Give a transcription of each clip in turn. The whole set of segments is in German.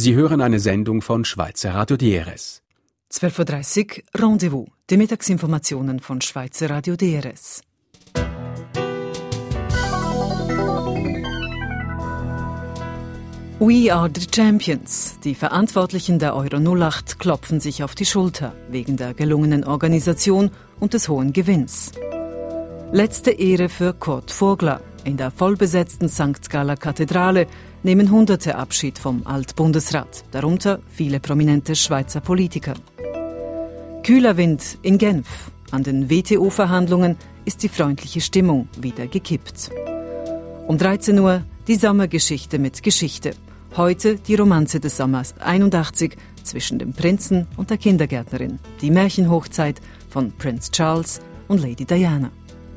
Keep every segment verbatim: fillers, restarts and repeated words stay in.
Sie hören eine Sendung von Schweizer Radio D R S. zwölf Uhr dreißig Rendezvous, die Mittagsinformationen von Schweizer Radio D R S. We are the champions. Die Verantwortlichen der Euro null acht klopfen sich auf die Schulter wegen der gelungenen Organisation und des hohen Gewinns. Letzte Ehre für Kurt Vogler. In der vollbesetzten Sankt Galler Kathedrale nehmen Hunderte Abschied vom Altbundesrat, darunter viele prominente Schweizer Politiker. Kühler Wind in Genf. An den W T O-Verhandlungen ist die freundliche Stimmung wieder gekippt. Um dreizehn Uhr die Sommergeschichte mit Geschichte. Heute die Romanze des Sommers einundachtzig zwischen dem Prinzen und der Kindergärtnerin. Die Märchenhochzeit von Prinz Charles und Lady Diana.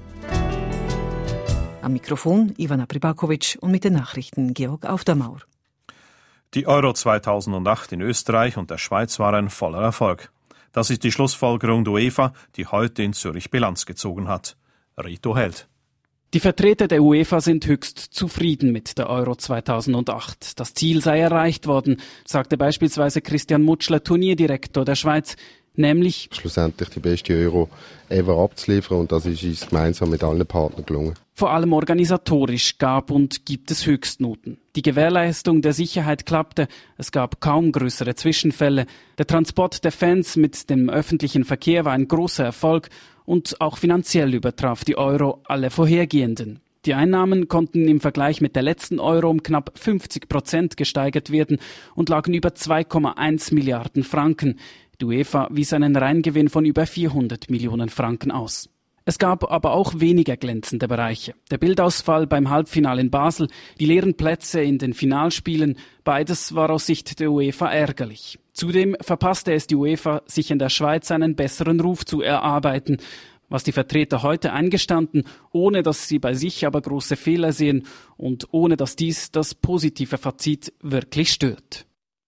Am Mikrofon Ivana Pribakovic und mit den Nachrichten Georg Aufdermaur. Die Euro zweitausendacht in Österreich und der Schweiz war ein voller Erfolg. Das ist die Schlussfolgerung der UEFA, die heute in Zürich Bilanz gezogen hat. Rito Held. Die Vertreter der UEFA sind höchst zufrieden mit der Euro zweitausendacht. Das Ziel sei erreicht worden, sagte beispielsweise Christian Mutschler, Turnierdirektor der Schweiz, nämlich schlussendlich die beste Euro ever abzuliefern, und das ist uns gemeinsam mit allen Partnern gelungen. Vor allem organisatorisch gab und gibt es Höchstnoten. Die Gewährleistung der Sicherheit klappte, es gab kaum größere Zwischenfälle. Der Transport der Fans mit dem öffentlichen Verkehr war ein großer Erfolg und auch finanziell übertraf die Euro alle vorhergehenden. Die Einnahmen konnten im Vergleich mit der letzten Euro um knapp fünfzig Prozent gesteigert werden und lagen über zwei Komma eins Milliarden Franken. Die UEFA wies einen Reingewinn von über vierhundert Millionen Franken aus. Es gab aber auch weniger glänzende Bereiche. Der Bildausfall beim Halbfinale in Basel, die leeren Plätze in den Finalspielen, beides war aus Sicht der UEFA ärgerlich. Zudem verpasste es die UEFA, sich in der Schweiz einen besseren Ruf zu erarbeiten, was die Vertreter heute eingestanden, ohne dass sie bei sich aber große Fehler sehen und ohne dass dies das positive Fazit wirklich stört.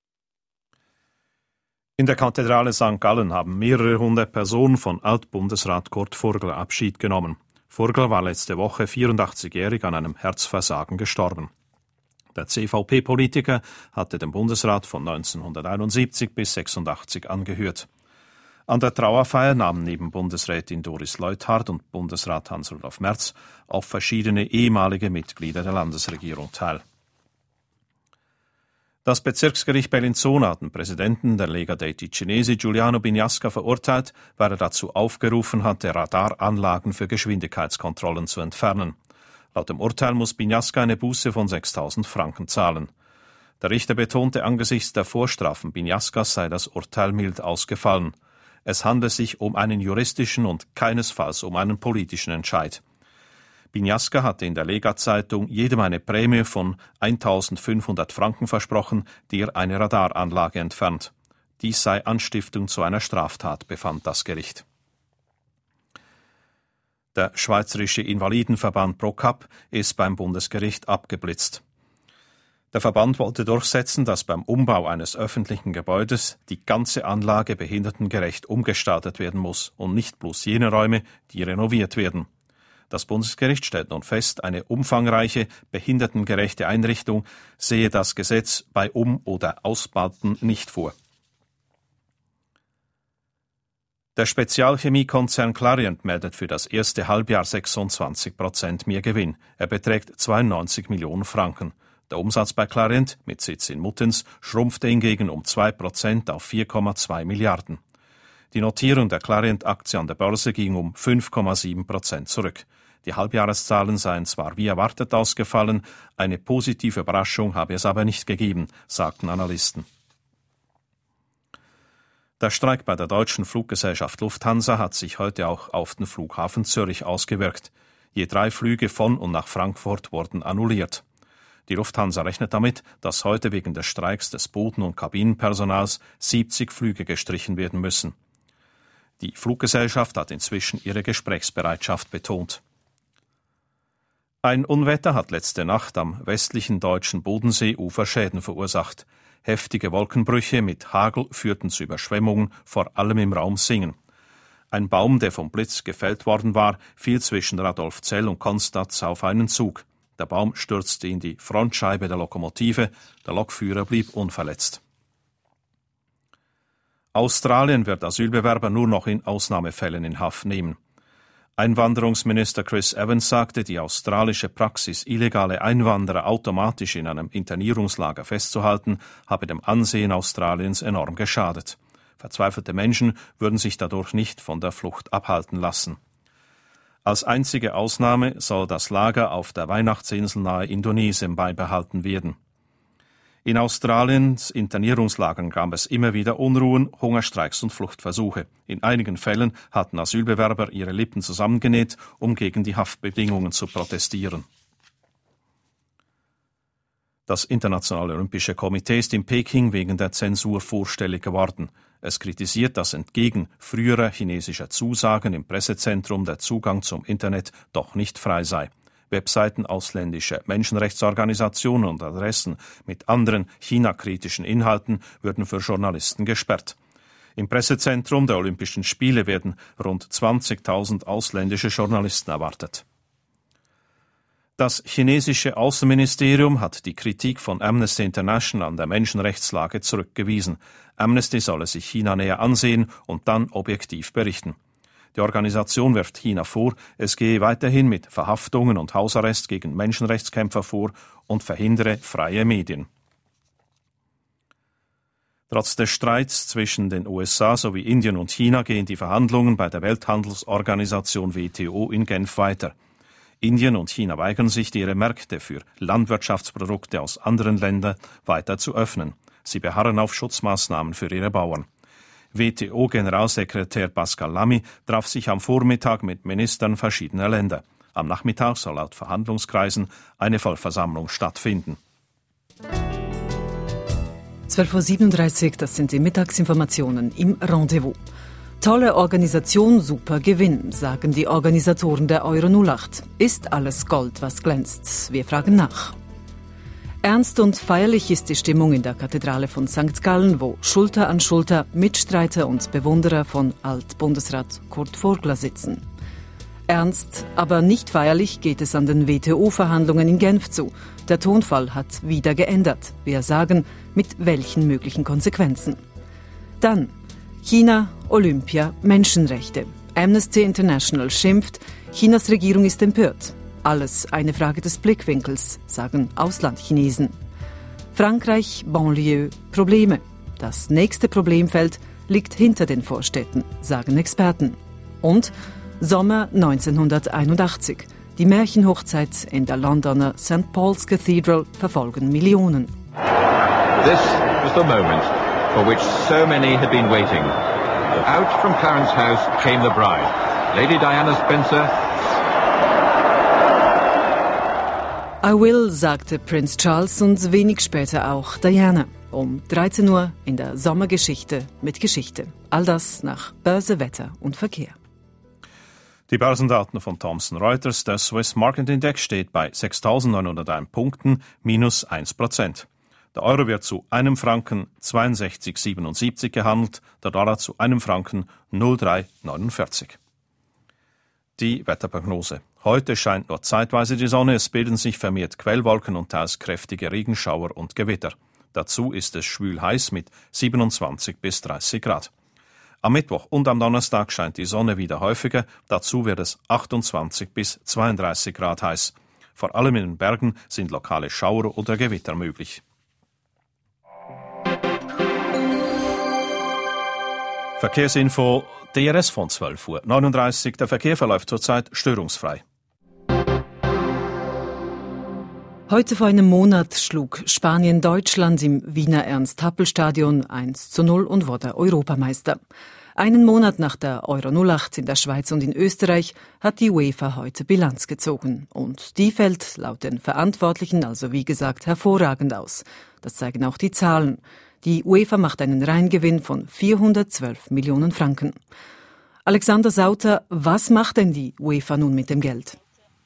In der Kathedrale Sankt Gallen haben mehrere hundert Personen von Altbundesrat Kurt Vogler Abschied genommen. Vogler war letzte Woche vierundachtzigjährig an einem Herzversagen gestorben. Der C V P-Politiker hatte dem Bundesrat von neunzehnhunderteinundsiebzig bis sechsundachtzig angehört. An der Trauerfeier nahmen neben Bundesrätin Doris Leuthard und Bundesrat Hans-Rudolf Merz auch verschiedene ehemalige Mitglieder der Landesregierung teil. Das Bezirksgericht Bellinzona hat den Präsidenten der Lega dei Ticinesi Giuliano Bignasca verurteilt, weil er dazu aufgerufen hatte, Radaranlagen für Geschwindigkeitskontrollen zu entfernen. Laut dem Urteil muss Bignasca eine Buße von sechstausend Franken zahlen. Der Richter betonte, angesichts der Vorstrafen Bignascas sei das Urteil mild ausgefallen. Es handle sich um einen juristischen und keinesfalls um einen politischen Entscheid. Bignasca hatte in der Lega-Zeitung jedem eine Prämie von eintausendfünfhundert Franken versprochen, die er eine Radaranlage entfernt. Dies sei Anstiftung zu einer Straftat, befand das Gericht. Der Schweizerische Invalidenverband ProCap ist beim Bundesgericht abgeblitzt. Der Verband wollte durchsetzen, dass beim Umbau eines öffentlichen Gebäudes die ganze Anlage behindertengerecht umgestaltet werden muss und nicht bloß jene Räume, die renoviert werden. Das Bundesgericht stellt nun fest, eine umfangreiche, behindertengerechte Einrichtung sehe das Gesetz bei Um- oder Ausbauten nicht vor. Der Spezialchemiekonzern Clariant meldet für das erste Halbjahr sechsundzwanzig Prozent mehr Gewinn. Er beträgt zweiundneunzig Millionen Franken. Der Umsatz bei Clariant mit Sitz in Muttenz schrumpfte hingegen um zwei Prozent auf vier Komma zwei Milliarden. Die Notierung der Clariant-Aktie an der Börse ging um fünf Komma sieben Prozent zurück. Die Halbjahreszahlen seien zwar wie erwartet ausgefallen, eine positive Überraschung habe es aber nicht gegeben, sagten Analysten. Der Streik bei der deutschen Fluggesellschaft Lufthansa hat sich heute auch auf den Flughafen Zürich ausgewirkt. Je drei Flüge von und nach Frankfurt wurden annulliert. Die Lufthansa rechnet damit, dass heute wegen des Streiks des Boden- und Kabinenpersonals siebzig Flüge gestrichen werden müssen. Die Fluggesellschaft hat inzwischen ihre Gesprächsbereitschaft betont. Ein Unwetter hat letzte Nacht am westlichen deutschen Bodenseeufer Schäden verursacht. Heftige Wolkenbrüche mit Hagel führten zu Überschwemmungen, vor allem im Raum Singen. Ein Baum, der vom Blitz gefällt worden war, fiel zwischen Radolfzell und Konstanz auf einen Zug. Der Baum stürzte in die Frontscheibe der Lokomotive, der Lokführer blieb unverletzt. Australien wird Asylbewerber nur noch in Ausnahmefällen in Haft nehmen. Einwanderungsminister Chris Evans sagte, die australische Praxis, illegale Einwanderer automatisch in einem Internierungslager festzuhalten, habe dem Ansehen Australiens enorm geschadet. Verzweifelte Menschen würden sich dadurch nicht von der Flucht abhalten lassen. Als einzige Ausnahme soll das Lager auf der Weihnachtsinsel nahe Indonesien beibehalten werden. In Australiens Internierungslagern gab es immer wieder Unruhen, Hungerstreiks und Fluchtversuche. In einigen Fällen hatten Asylbewerber ihre Lippen zusammengenäht, um gegen die Haftbedingungen zu protestieren. Das Internationale Olympische Komitee ist in Peking wegen der Zensur vorstellig geworden. Es kritisiert, dass entgegen früherer chinesischer Zusagen im Pressezentrum der Zugang zum Internet doch nicht frei sei. Webseiten ausländischer Menschenrechtsorganisationen und Adressen mit anderen China-kritischen Inhalten würden für Journalisten gesperrt. Im Pressezentrum der Olympischen Spiele werden rund zwanzigtausend ausländische Journalisten erwartet. Das chinesische Außenministerium hat die Kritik von Amnesty International an der Menschenrechtslage zurückgewiesen. Amnesty solle sich China näher ansehen und dann objektiv berichten. Die Organisation wirft China vor, es gehe weiterhin mit Verhaftungen und Hausarrest gegen Menschenrechtskämpfer vor und verhindere freie Medien. Trotz des Streits zwischen den U S A sowie Indien und China gehen die Verhandlungen bei der Welthandelsorganisation W T O in Genf weiter. Indien und China weigern sich, ihre Märkte für Landwirtschaftsprodukte aus anderen Ländern weiter zu öffnen. Sie beharren auf Schutzmaßnahmen für ihre Bauern. W T O-Generalsekretär Pascal Lamy traf sich am Vormittag mit Ministern verschiedener Länder. Am Nachmittag soll laut Verhandlungskreisen eine Vollversammlung stattfinden. zwölf Uhr siebenunddreißig, das sind die Mittagsinformationen im Rendezvous. Tolle Organisation, super Gewinn, sagen die Organisatoren der Euro null acht. Ist alles Gold, was glänzt? Wir fragen nach. Ernst und feierlich ist die Stimmung in der Kathedrale von Sankt Gallen, wo Schulter an Schulter Mitstreiter und Bewunderer von Altbundesrat Kurt Vogler sitzen. Ernst, aber nicht feierlich geht es an den W T O-Verhandlungen in Genf zu. Der Tonfall hat wieder geändert. Wir sagen, mit welchen möglichen Konsequenzen. Dann China, Olympia, Menschenrechte. Amnesty International schimpft, Chinas Regierung ist empört. Alles eine Frage des Blickwinkels, sagen Auslandchinesen. Frankreich, Banlieue, Probleme. Das nächste Problemfeld liegt hinter den Vorstädten, sagen Experten. Und Sommer neunzehnhunderteinundachtzig. Die Märchenhochzeit in der Londoner Saint Paul's Cathedral verfolgen Millionen. This was the moment for which so many had been waiting. Out from Clarence House came the bride, Lady Diana Spencer. I will, sagte Prinz Charles und wenig später auch Diana. Um dreizehn Uhr in der Sommergeschichte mit Geschichte. All das nach Börse, Wetter und Verkehr. Die Börsendaten von Thomson Reuters. Der Swiss Market Index steht bei sechstausendneunhunderteins Punkten, minus eins Prozent. Der Euro wird zu einem Franken zweiundsechzig Komma siebenundsiebzig gehandelt, der Dollar zu einem Franken null Komma drei neunundvierzig. Die Wetterprognose. Heute scheint nur zeitweise die Sonne, es bilden sich vermehrt Quellwolken und teils kräftige Regenschauer und Gewitter. Dazu ist es schwül heiß mit siebenundzwanzig bis dreißig Grad. Am Mittwoch und am Donnerstag scheint die Sonne wieder häufiger, dazu wird es achtundzwanzig bis zweiunddreißig Grad heiß. Vor allem in den Bergen sind lokale Schauer oder Gewitter möglich. Verkehrsinfo D R S von zwölf Uhr neununddreißig. Der Verkehr verläuft zurzeit störungsfrei. Heute vor einem Monat schlug Spanien Deutschland im Wiener Ernst-Happel-Stadion eins zu null und wurde Europameister. Einen Monat nach der Euro null acht in der Schweiz und in Österreich hat die UEFA heute Bilanz gezogen. Und die fällt laut den Verantwortlichen also wie gesagt hervorragend aus. Das zeigen auch die Zahlen. Die UEFA macht einen Reingewinn von vierhundertzwölf Millionen Franken. Alexander Sauter, was macht denn die UEFA nun mit dem Geld?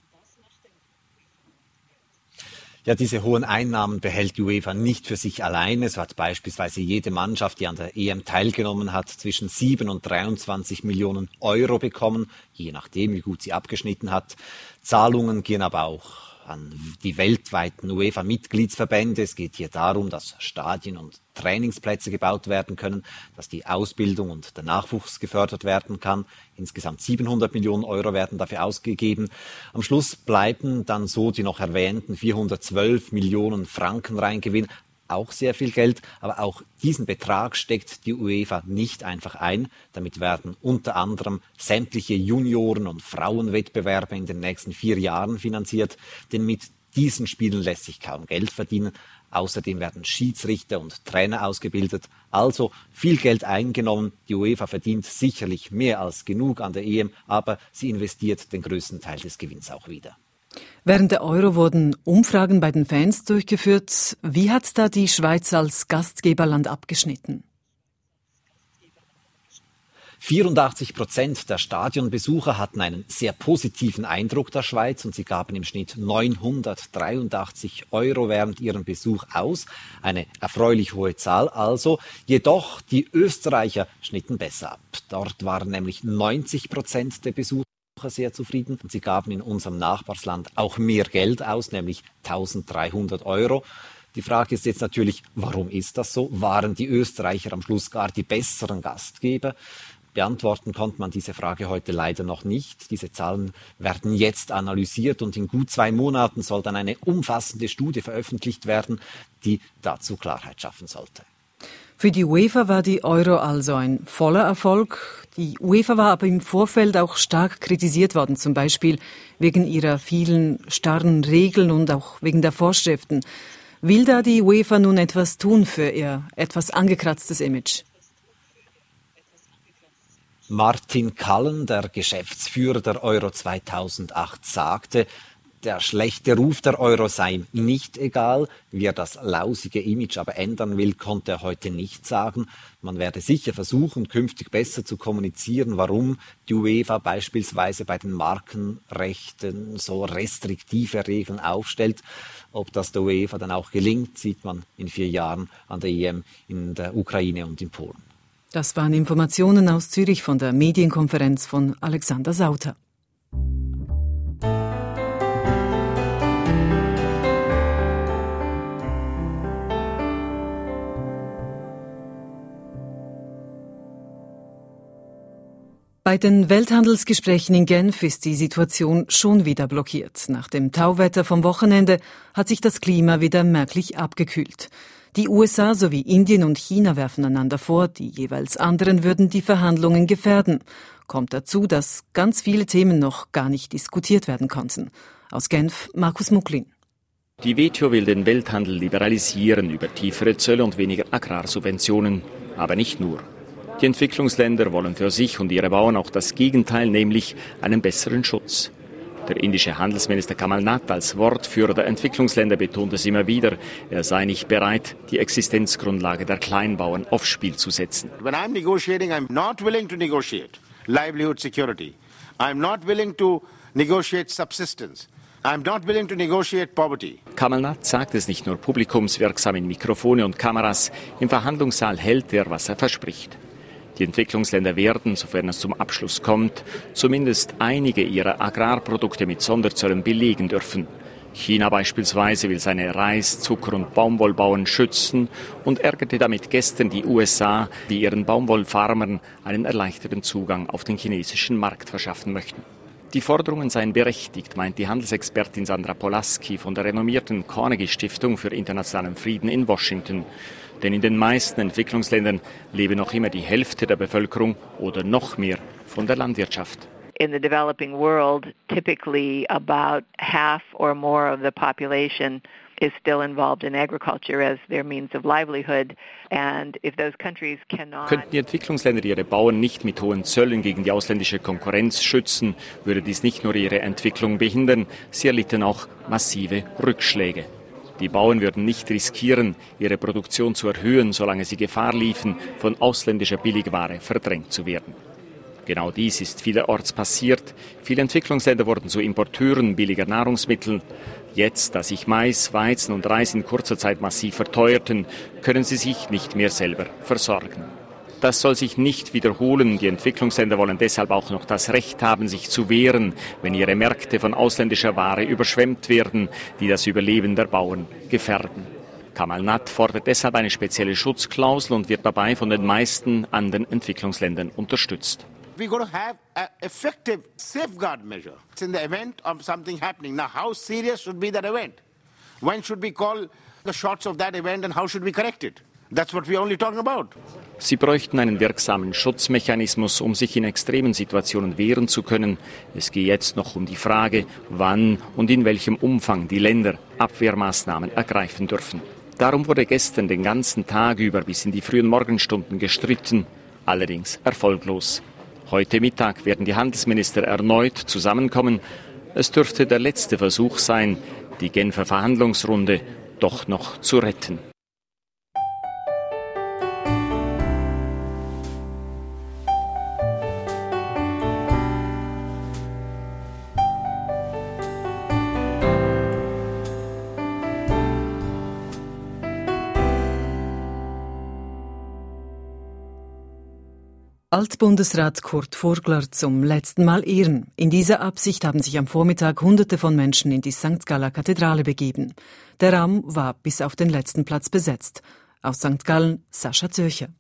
Ja, diese hohen Einnahmen behält die UEFA nicht für sich alleine. So hat beispielsweise jede Mannschaft, die an der E M teilgenommen hat, zwischen sieben und dreiundzwanzig Millionen Euro bekommen, je nachdem, wie gut sie abgeschnitten hat. Zahlungen gehen aber auch an die weltweiten UEFA-Mitgliedsverbände. Es geht hier darum, dass Stadien und Trainingsplätze gebaut werden können, dass die Ausbildung und der Nachwuchs gefördert werden kann. Insgesamt siebenhundert Millionen Euro werden dafür ausgegeben. Am Schluss bleiben dann so die noch erwähnten vierhundertzwölf Millionen Franken Reingewinn. Auch sehr viel Geld, aber auch diesen Betrag steckt die UEFA nicht einfach ein. Damit werden unter anderem sämtliche Junioren- und Frauenwettbewerbe in den nächsten vier Jahren finanziert, denn mit diesen Spielen lässt sich kaum Geld verdienen. Außerdem werden Schiedsrichter und Trainer ausgebildet. Also viel Geld eingenommen. Die UEFA verdient sicherlich mehr als genug an der E M, aber sie investiert den größten Teil des Gewinns auch wieder. Während der Euro wurden Umfragen bei den Fans durchgeführt. Wie hat da die Schweiz als Gastgeberland abgeschnitten? vierundachtzig Prozent der Stadionbesucher hatten einen sehr positiven Eindruck der Schweiz und sie gaben im Schnitt neunhundertdreiundachtzig Euro während ihrem Besuch aus. Eine erfreulich hohe Zahl also. Jedoch die Österreicher schnitten besser ab. Dort waren nämlich neunzig Prozent der Besucher sehr zufrieden und sie gaben in unserem Nachbarsland auch mehr Geld aus, nämlich eintausenddreihundert Euro. Die Frage ist jetzt natürlich, warum ist das so? Waren die Österreicher am Schluss gar die besseren Gastgeber? Beantworten konnte man diese Frage heute leider noch nicht. Diese Zahlen werden jetzt analysiert und in gut zwei Monaten soll dann eine umfassende Studie veröffentlicht werden, die dazu Klarheit schaffen sollte. Für die UEFA war die Euro also ein voller Erfolg. Die UEFA war aber im Vorfeld auch stark kritisiert worden, zum Beispiel wegen ihrer vielen starren Regeln und auch wegen der Vorschriften. Will da die UEFA nun etwas tun für ihr etwas angekratztes Image? Martin Kallen, der Geschäftsführer der Euro zweitausendacht, sagte, der schlechte Ruf der Euro sei ihm nicht egal. Wie er das lausige Image aber ändern will, konnte er heute nicht sagen. Man werde sicher versuchen, künftig besser zu kommunizieren, warum die UEFA beispielsweise bei den Markenrechten so restriktive Regeln aufstellt. Ob das der UEFA dann auch gelingt, sieht man in vier Jahren an der E M in der Ukraine und in Polen. Das waren Informationen aus Zürich von der Medienkonferenz von Alexander Sauter. Bei den Welthandelsgesprächen in Genf ist die Situation schon wieder blockiert. Nach dem Tauwetter vom Wochenende hat sich das Klima wieder merklich abgekühlt. Die U S A sowie Indien und China werfen einander vor, die jeweils anderen würden die Verhandlungen gefährden. Kommt dazu, dass ganz viele Themen noch gar nicht diskutiert werden konnten. Aus Genf, Markus Mucklin. Die W T O will den Welthandel liberalisieren über tiefere Zölle und weniger Agrarsubventionen. Aber nicht nur. Die Entwicklungsländer wollen für sich und ihre Bauern auch das Gegenteil, nämlich einen besseren Schutz. Der indische Handelsminister Kamal Nath als Wortführer der Entwicklungsländer betont es immer wieder, er sei nicht bereit, die Existenzgrundlage der Kleinbauern aufs Spiel zu setzen. When I'm negotiating, I'm not willing to negotiate livelihood security. I'm not willing to negotiate subsistence. I'm not willing to negotiate poverty. Kamal Nath sagt es nicht nur publikumswirksam in Mikrofone und Kameras, im Verhandlungssaal hält er, was er verspricht. Die Entwicklungsländer werden, sofern es zum Abschluss kommt, zumindest einige ihrer Agrarprodukte mit Sonderzöllen belegen dürfen. China beispielsweise will seine Reis-, Zucker- und Baumwollbauern schützen und ärgerte damit gestern die U S A, die ihren Baumwollfarmern einen erleichterten Zugang auf den chinesischen Markt verschaffen möchten. Die Forderungen seien berechtigt, meint die Handelsexpertin Sandra Polaski von der renommierten Carnegie-Stiftung für internationalen Frieden in Washington. Denn in den meisten Entwicklungsländern lebe noch immer die Hälfte der Bevölkerung oder noch mehr von der Landwirtschaft. In the developing world, typically about half or more of the population is still involved in agriculture as their means of livelihood. And if those countries cannot... Könnten die Entwicklungsländer ihre Bauern nicht mit hohen Zöllen gegen die ausländische Konkurrenz schützen, würde dies nicht nur ihre Entwicklung behindern, sie erlitten auch massive Rückschläge. Die Bauern würden nicht riskieren, ihre Produktion zu erhöhen, solange sie Gefahr liefen, von ausländischer Billigware verdrängt zu werden. Genau dies ist vielerorts passiert. Viele Entwicklungsländer wurden zu Importeuren billiger Nahrungsmittel. Jetzt, da sich Mais, Weizen und Reis in kurzer Zeit massiv verteuerten, können sie sich nicht mehr selber versorgen. Das soll sich nicht wiederholen. Die Entwicklungsländer wollen deshalb auch noch das Recht haben, sich zu wehren, wenn ihre Märkte von ausländischer Ware überschwemmt werden, die das Überleben der Bauern gefährden. Kamal Natt fordert deshalb eine spezielle Schutzklausel und wird dabei von den meisten anderen Entwicklungsländern unterstützt. We're going to have an effective safeguard measure in the event of something happening. Now, how serious should be that event? When should we call the shots of that event and how should we correct it? That's what we're only talking about. Sie bräuchten einen wirksamen Schutzmechanismus, um sich in extremen Situationen wehren zu können. Es gehe jetzt noch um die Frage, wann und in welchem Umfang die Länder Abwehrmaßnahmen ergreifen dürfen. Darum wurde gestern den ganzen Tag über bis in die frühen Morgenstunden gestritten, allerdings erfolglos. Heute Mittag werden die Handelsminister erneut zusammenkommen. Es dürfte der letzte Versuch sein, die Genfer Verhandlungsrunde doch noch zu retten. Altbundesrat Kurt Vogler zum letzten Mal ehren. In dieser Absicht haben sich am Vormittag Hunderte von Menschen in die Sankt Galler Kathedrale begeben. Der Raum war bis auf den letzten Platz besetzt. Aus Sankt Gallen, Sascha Zürcher.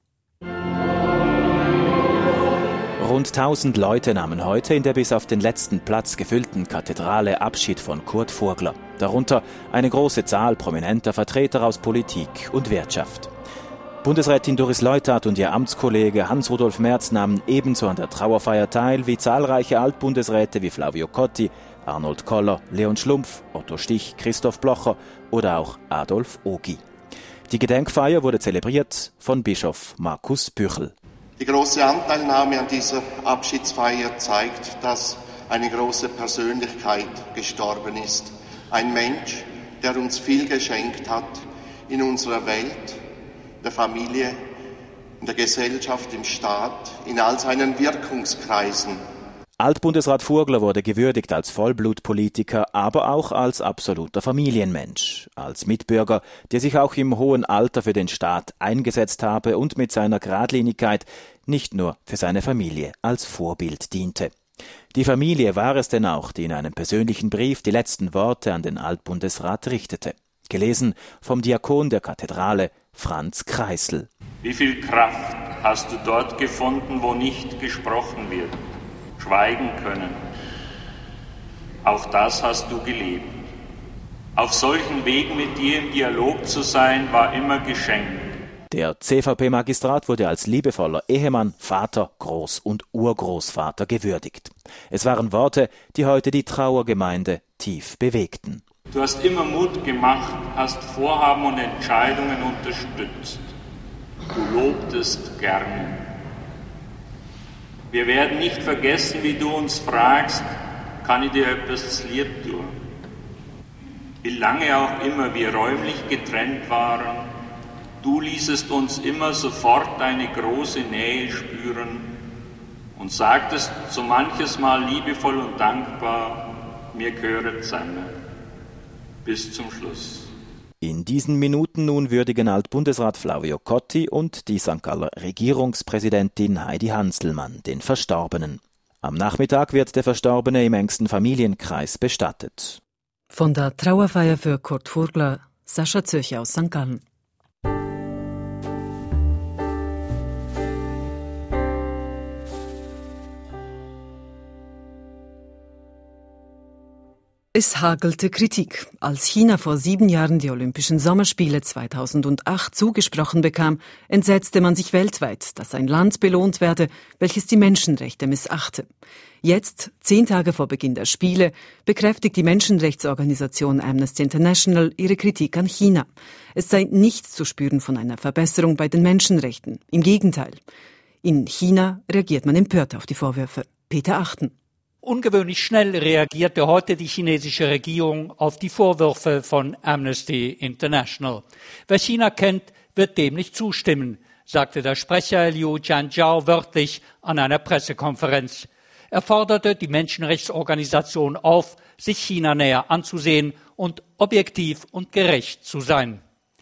Rund tausend Leute nahmen heute in der bis auf den letzten Platz gefüllten Kathedrale Abschied von Kurt Vogler. Darunter eine große Zahl prominenter Vertreter aus Politik und Wirtschaft. Bundesrätin Doris Leuthard und ihr Amtskollege Hans-Rudolf Merz nahmen ebenso an der Trauerfeier teil wie zahlreiche Altbundesräte wie Flavio Cotti, Arnold Koller, Leon Schlumpf, Otto Stich, Christoph Blocher oder auch Adolf Ogi. Die Gedenkfeier wurde zelebriert von Bischof Markus Büchel. Die große Anteilnahme an dieser Abschiedsfeier zeigt, dass eine große Persönlichkeit gestorben ist. Ein Mensch, der uns viel geschenkt hat in unserer Welt, der Familie, in der Gesellschaft, im Staat, in all seinen Wirkungskreisen. Altbundesrat Vogler wurde gewürdigt als Vollblutpolitiker, aber auch als absoluter Familienmensch, als Mitbürger, der sich auch im hohen Alter für den Staat eingesetzt habe und mit seiner Geradlinigkeit nicht nur für seine Familie als Vorbild diente. Die Familie war es denn auch, die in einem persönlichen Brief die letzten Worte an den Altbundesrat richtete. Gelesen vom Diakon der Kathedrale, Franz Kreisel. Wie viel Kraft hast du dort gefunden, wo nicht gesprochen wird, schweigen können? Auch das hast du gelebt. Auf solchen Wegen mit dir im Dialog zu sein, war immer Geschenk. Der C V P-Magistrat wurde als liebevoller Ehemann, Vater, Groß- und Urgroßvater gewürdigt. Es waren Worte, die heute die Trauergemeinde tief bewegten. Du hast immer Mut gemacht, hast Vorhaben und Entscheidungen unterstützt. Du lobtest gerne. Wir werden nicht vergessen, wie du uns fragst, kann ich dir etwas zu lieb tun? Wie lange auch immer wir räumlich getrennt waren, du ließest uns immer sofort eine große Nähe spüren und sagtest so manches Mal liebevoll und dankbar, mir gehöret zusammen. Bis zum Schluss. In diesen Minuten nun würdigen Altbundesrat Flavio Cotti und die Sankt Galler Regierungspräsidentin Heidi Hanselmann den Verstorbenen. Am Nachmittag wird der Verstorbene im engsten Familienkreis bestattet. Von der Trauerfeier für Kurt Vogler, Sascha Zürcher aus Sankt Gallen. Es hagelte Kritik. Als China vor sieben Jahren die Olympischen Sommerspiele zweitausendacht zugesprochen bekam, entsetzte man sich weltweit, dass ein Land belohnt werde, welches die Menschenrechte missachte. Jetzt, zehn Tage vor Beginn der Spiele, bekräftigt die Menschenrechtsorganisation Amnesty International ihre Kritik an China. Es sei nichts zu spüren von einer Verbesserung bei den Menschenrechten. Im Gegenteil. In China reagiert man empört auf die Vorwürfe. Peter Achten. Ungewöhnlich schnell reagierte heute die chinesische Regierung auf die Vorwürfe von Amnesty International. Wer China kennt, wird dem nicht zustimmen, sagte der Sprecher Liu Jianjiao wörtlich an einer Pressekonferenz. Er forderte die Menschenrechtsorganisation auf, sich China näher anzusehen und objektiv und gerecht zu sein.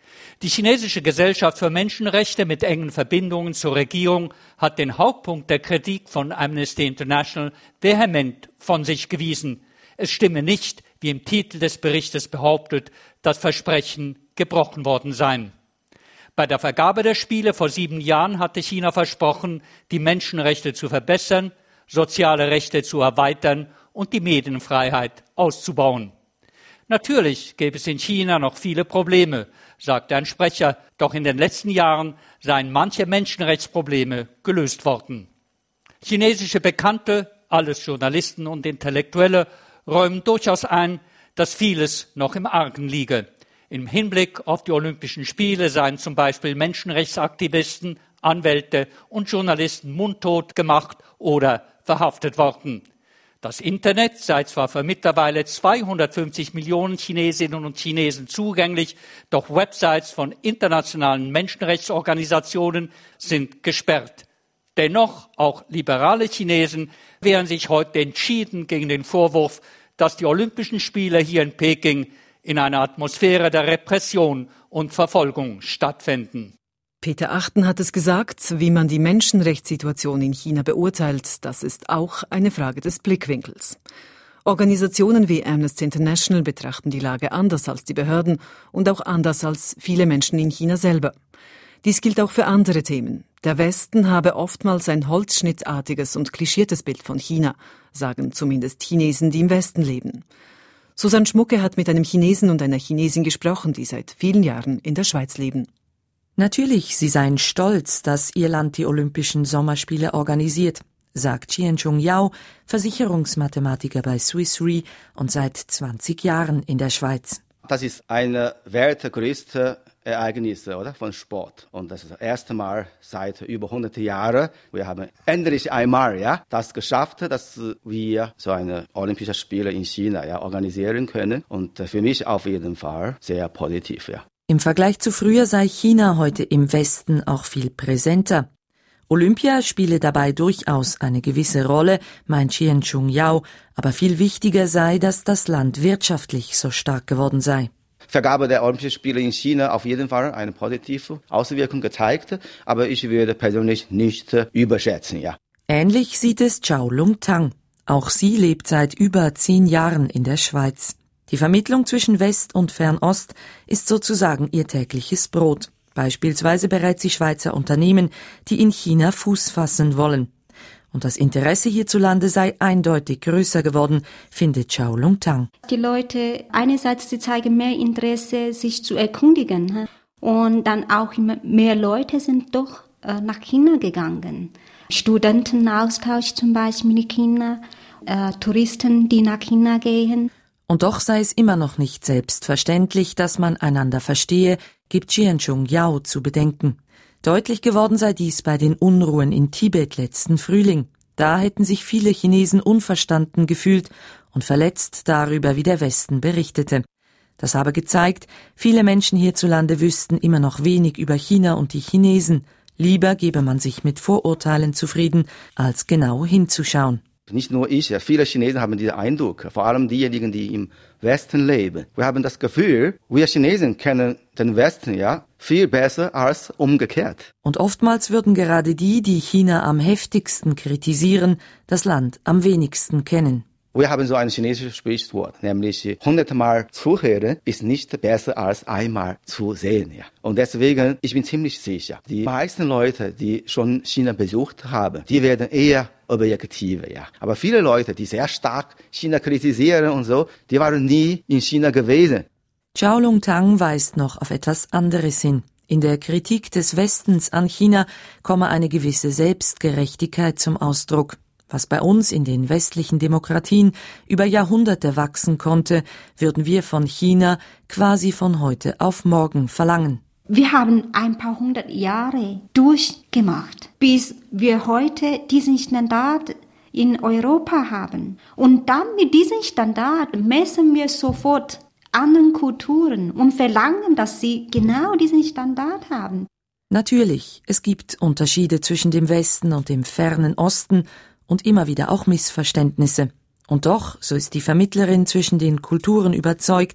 Die chinesische Gesellschaft für Menschenrechte mit engen Verbindungen zur Regierung hat den Hauptpunkt der Kritik von Amnesty International vehement von sich gewiesen. Es stimme nicht, wie im Titel des Berichtes behauptet, dass Versprechen gebrochen worden seien. Bei der Vergabe der Spiele vor sieben Jahren hatte China versprochen, die Menschenrechte zu verbessern, soziale Rechte zu erweitern und die Medienfreiheit auszubauen. Natürlich gäbe es in China noch viele Probleme, sagte ein Sprecher, doch in den letzten Jahren seien manche Menschenrechtsprobleme gelöst worden. Chinesische Bekannte, alles Journalisten und Intellektuelle, räumen durchaus ein, dass vieles noch im Argen liege. Im Hinblick auf die Olympischen Spiele seien zum Beispiel Menschenrechtsaktivisten, Anwälte und Journalisten mundtot gemacht oder verhaftet worden. Das Internet sei zwar für mittlerweile zweihundertfünfzig Millionen Chinesinnen und Chinesen zugänglich, doch Websites von internationalen Menschenrechtsorganisationen sind gesperrt. Dennoch, auch liberale Chinesen wehren sich heute entschieden gegen den Vorwurf, dass die Olympischen Spiele hier in Peking in einer Atmosphäre der Repression und Verfolgung stattfinden. Peter Achten hat es gesagt, wie man die Menschenrechtssituation in China beurteilt, das ist auch eine Frage des Blickwinkels. Organisationen wie Amnesty International betrachten die Lage anders als die Behörden und auch anders als viele Menschen in China selber. Dies gilt auch für andere Themen. Der Westen habe oftmals ein holzschnittartiges und klischiertes Bild von China, sagen zumindest Chinesen, die im Westen leben. Susanne Schmucke hat mit einem Chinesen und einer Chinesin gesprochen, die seit vielen Jahren in der Schweiz leben. Natürlich, sie seien stolz, dass ihr Land die Olympischen Sommerspiele organisiert, sagt Chien-Chung Yao, Versicherungsmathematiker bei Swiss Re und seit zwanzig Jahren in der Schweiz. Das ist eine weltgrößte Ereignis, oder, von Sport. Und das ist das erste Mal seit über hundert Jahren. Wir haben endlich einmal ja, das geschafft, dass wir so eine Olympische Spiele in China ja, organisieren können. Und für mich auf jeden Fall sehr positiv. Ja. Im Vergleich zu früher sei China heute im Westen auch viel präsenter. Olympia spiele dabei durchaus eine gewisse Rolle, meint Chien-Chung Yao, aber viel wichtiger sei, dass das Land wirtschaftlich so stark geworden sei. Vergabe der Olympischen Spiele in China auf jeden Fall eine positive Auswirkung gezeigt, aber ich würde persönlich nicht überschätzen. Ja. Ähnlich sieht es Zhao Lung-Tang. Auch sie lebt seit über zehn Jahren in der Schweiz. Die Vermittlung zwischen West und Fernost ist sozusagen ihr tägliches Brot. Beispielsweise berät sie Schweizer Unternehmen, die in China Fuß fassen wollen. Und das Interesse hierzulande sei eindeutig größer geworden, findet Zhao Lung-Tang. Die Leute, einerseits, sie zeigen mehr Interesse, sich zu erkundigen. Und dann auch mehr Leute sind doch nach China gegangen. Studentenaustausch zum Beispiel in China, äh, Touristen, die nach China gehen. Und doch sei es immer noch nicht selbstverständlich, dass man einander verstehe, gibt Chien-Chung Yao zu bedenken. Deutlich geworden sei dies bei den Unruhen in Tibet letzten Frühling. Da hätten sich viele Chinesen unverstanden gefühlt und verletzt darüber, wie der Westen berichtete. Das habe gezeigt, viele Menschen hierzulande wüssten immer noch wenig über China und die Chinesen. Lieber gebe man sich mit Vorurteilen zufrieden, als genau hinzuschauen. Nicht nur ich, ja, viele Chinesen haben diesen Eindruck, vor allem diejenigen, die im Westen leben. Wir haben das Gefühl, wir Chinesen kennen den Westen ja viel besser als umgekehrt. Und oftmals würden gerade die, die China am heftigsten kritisieren, das Land am wenigsten kennen. Wir haben so ein chinesisches Sprichwort, nämlich hundertmal zuhören ist nicht besser als einmal zu sehen. Ja. Und deswegen, ich bin ziemlich sicher, die meisten Leute, die schon China besucht haben, die werden eher objektive. Ja. Aber viele Leute, die sehr stark China kritisieren und so, die waren nie in China gewesen. Zhao Lung-Tang weist noch auf etwas anderes hin. In der Kritik des Westens an China komme eine gewisse Selbstgerechtigkeit zum Ausdruck. Was bei uns in den westlichen Demokratien über Jahrhunderte wachsen konnte, würden wir von China quasi von heute auf morgen verlangen. Wir haben ein paar hundert Jahre durchgemacht, bis wir heute diesen Standard in Europa haben. Und dann mit diesem Standard messen wir sofort anderen Kulturen und verlangen, dass sie genau diesen Standard haben. Natürlich, es gibt Unterschiede zwischen dem Westen und dem fernen Osten und immer wieder auch Missverständnisse. Und doch, so ist die Vermittlerin zwischen den Kulturen überzeugt,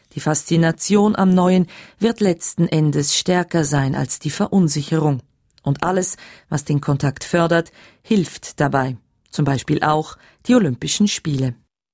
Die Faszination am Neuen wird letzten Endes stärker sein als die Verunsicherung. Und alles, was den Kontakt fördert, hilft dabei. Zum Beispiel auch die Olympischen Spiele.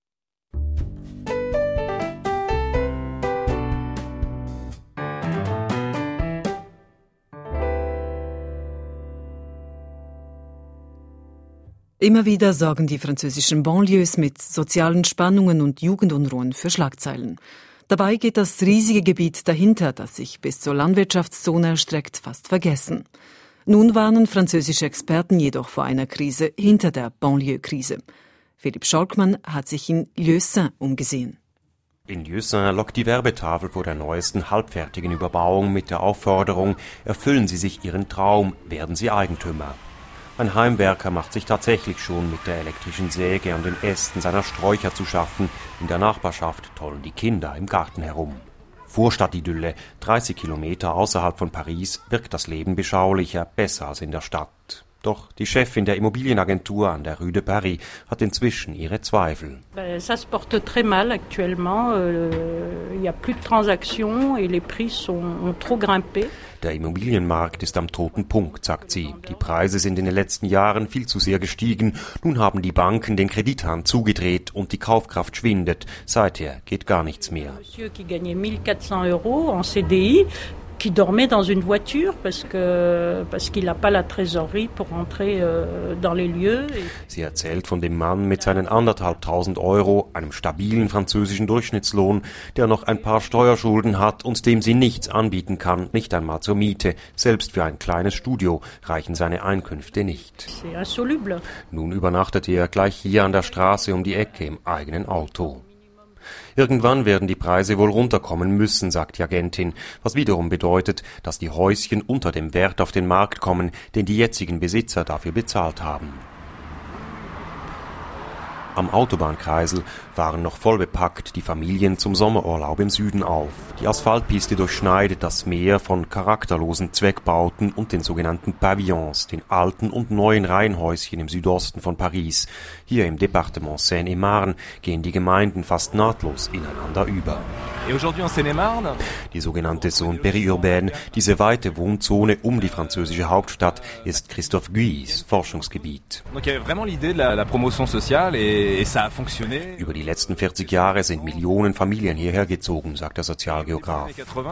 Immer wieder sorgen die französischen Banlieues mit sozialen Spannungen und Jugendunruhen für Schlagzeilen. Dabei geht das riesige Gebiet dahinter, das sich bis zur Landwirtschaftszone erstreckt, fast vergessen. Nun warnen französische Experten jedoch vor einer Krise hinter der Banlieue-Krise. Philipp Scholkmann hat sich in Lieusaint umgesehen. In Lieusaint lockt die Werbetafel vor der neuesten halbfertigen Überbauung mit der Aufforderung: Erfüllen Sie sich Ihren Traum, werden Sie Eigentümer. Ein Heimwerker macht sich tatsächlich schon mit der elektrischen Säge und den Ästen seiner Sträucher zu schaffen. In der Nachbarschaft tollen die Kinder im Garten herum. Vorstadtidylle, dreißig Kilometer außerhalb von Paris, wirkt das Leben beschaulicher, besser als in der Stadt. Doch die Chefin der Immobilienagentur an der Rue de Paris hat inzwischen ihre Zweifel. Ça se porte très mal actuellement. Il y a plus de transactions et les prix sont ont trop grimpé. Der Immobilienmarkt ist am toten Punkt, sagt sie. Die Preise sind in den letzten Jahren viel zu sehr gestiegen. Nun haben die Banken den Kredithahn zugedreht und die Kaufkraft schwindet. Seither geht gar nichts mehr. Monsieur qui gagnait mille quatre cents euros en C D I, qui dormait dans une voiture parce que parce qu'il n'a pas la trésorerie pour rentrer euh, dans les lieux. Sie erzählt von dem Mann mit seinen anderthalbtausend Euro, einem stabilen französischen Durchschnittslohn, der noch ein paar Steuerschulden hat und dem sie nichts anbieten kann, nicht einmal zur Miete. Selbst für ein kleines Studio reichen seine Einkünfte nicht. C'est insoluble. Nun übernachtet er gleich hier an der Straße um die Ecke im eigenen Auto. Irgendwann werden die Preise wohl runterkommen müssen, sagt die Agentin, was wiederum bedeutet, dass die Häuschen unter dem Wert auf den Markt kommen, den die jetzigen Besitzer dafür bezahlt haben. Am Autobahnkreisel waren noch voll bepackt die Familien zum Sommerurlaub im Süden auf. Die Asphaltpiste durchschneidet das Meer von charakterlosen Zweckbauten und den sogenannten Pavillons, den alten und neuen Reihenhäuschen im Südosten von Paris. Hier im Departement Seine-et-Marne gehen die Gemeinden fast nahtlos ineinander über. Die sogenannte Zone périurbaine, diese weite Wohnzone um die französische Hauptstadt, ist Christophe Guys Forschungsgebiet. Über die letzten vierzig Jahre sind Millionen Familien hierher gezogen, sagt der Sozialgeograf.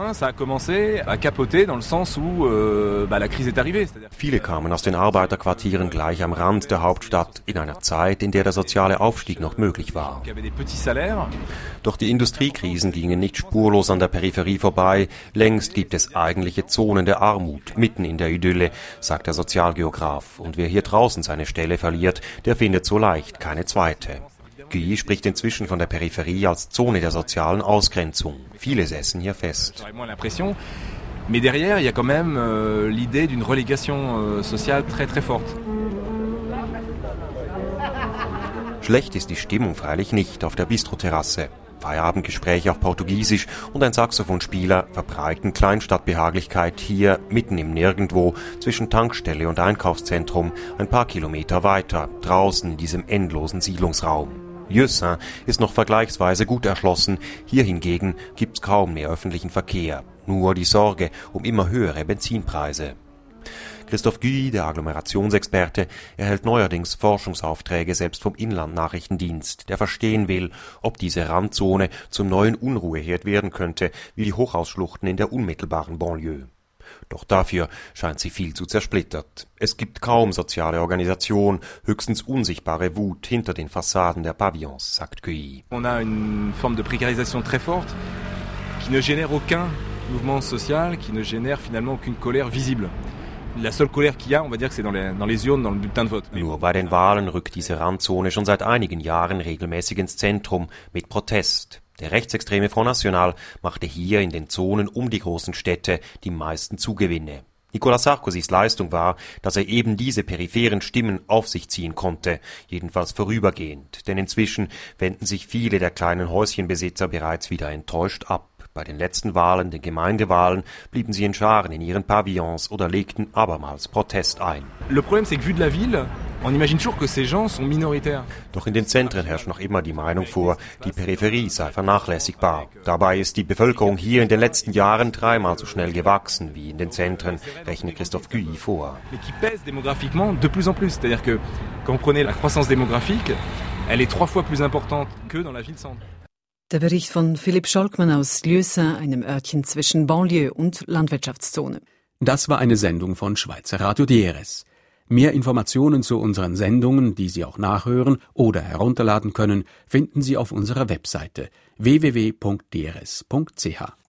Viele kamen aus den Arbeiterquartieren gleich am Rand der Hauptstadt, in einer Zeit, in der der soziale Aufstieg noch möglich war. Doch die Industriekrisen gingen nicht spurlos an der Peripherie vorbei. Längst gibt es eigentliche Zonen der Armut, mitten in der Idylle, sagt der Sozialgeograf. Und wer hier draußen seine Stelle verliert, der findet so leicht keine zweite. Guy spricht inzwischen von der Peripherie als Zone der sozialen Ausgrenzung. Viele säßen hier fest. Mais derrière, il y a quand même euh, l'idée d'une relégation euh, sociale très très forte. Schlecht ist die Stimmung freilich nicht auf der Bistroterrasse. Feierabendgespräche auf Portugiesisch und ein Saxophonspieler verbreiten Kleinstadtbehaglichkeit hier mitten im Nirgendwo zwischen Tankstelle und Einkaufszentrum ein paar Kilometer weiter, draußen in diesem endlosen Siedlungsraum. Lieusaint ist noch vergleichsweise gut erschlossen, hier hingegen gibt's kaum mehr öffentlichen Verkehr, nur die Sorge um immer höhere Benzinpreise. Christophe Guy, der Agglomerationsexperte, erhält neuerdings Forschungsaufträge selbst vom Inlandnachrichtendienst, der verstehen will, ob diese Randzone zum neuen Unruheherd werden könnte, wie die Hochhausschluchten in der unmittelbaren Banlieue. Doch dafür scheint sie viel zu zersplittert. Es gibt kaum soziale Organisation, höchstens unsichtbare Wut hinter den Fassaden der Pavillons, sagt Guy. On a une forme de précarisation très forte, qui ne génère aucun mouvement social, qui ne génère finalement aucune colère visible. La seule colère qu'il y a, on va dire que c'est dans les, dans les urnes, dans le bulletin de vote. Nur bei den Wahlen rückt diese Randzone schon seit einigen Jahren regelmäßig ins Zentrum mit Protest. Der rechtsextreme Front National machte hier in den Zonen um die großen Städte die meisten Zugewinne. Nicolas Sarkozys Leistung war, dass er eben diese peripheren Stimmen auf sich ziehen konnte, jedenfalls vorübergehend, denn inzwischen wenden sich viele der kleinen Häuschenbesitzer bereits wieder enttäuscht ab. Bei den letzten Wahlen, den Gemeindewahlen, blieben sie in Scharen in ihren Pavillons oder legten abermals Protest ein. Le problème c'est que vu de la ville, On imagine toujours que ces gens sont minoritaires. Doch in den Zentren herrscht noch immer die Meinung vor, die Peripherie sei vernachlässigbar. Dabei ist die Bevölkerung hier in den letzten Jahren dreimal so schnell gewachsen wie in den Zentren, rechnet Christophe Guy vor. Mais qui pèse démographiquement de plus en plus. C'est-à-dire que quand vous prenez la croissance démographique, elle est trois fois plus importante que dans la ville-centre. Der Bericht von Philipp Scholkmann aus Lieusaint, einem Örtchen zwischen Banlieue und Landwirtschaftszone. Das war eine Sendung von Schweizer Radio D R S. Mehr Informationen zu unseren Sendungen, die Sie auch nachhören oder herunterladen können, finden Sie auf unserer Webseite w w w punkt d r s punkt c h.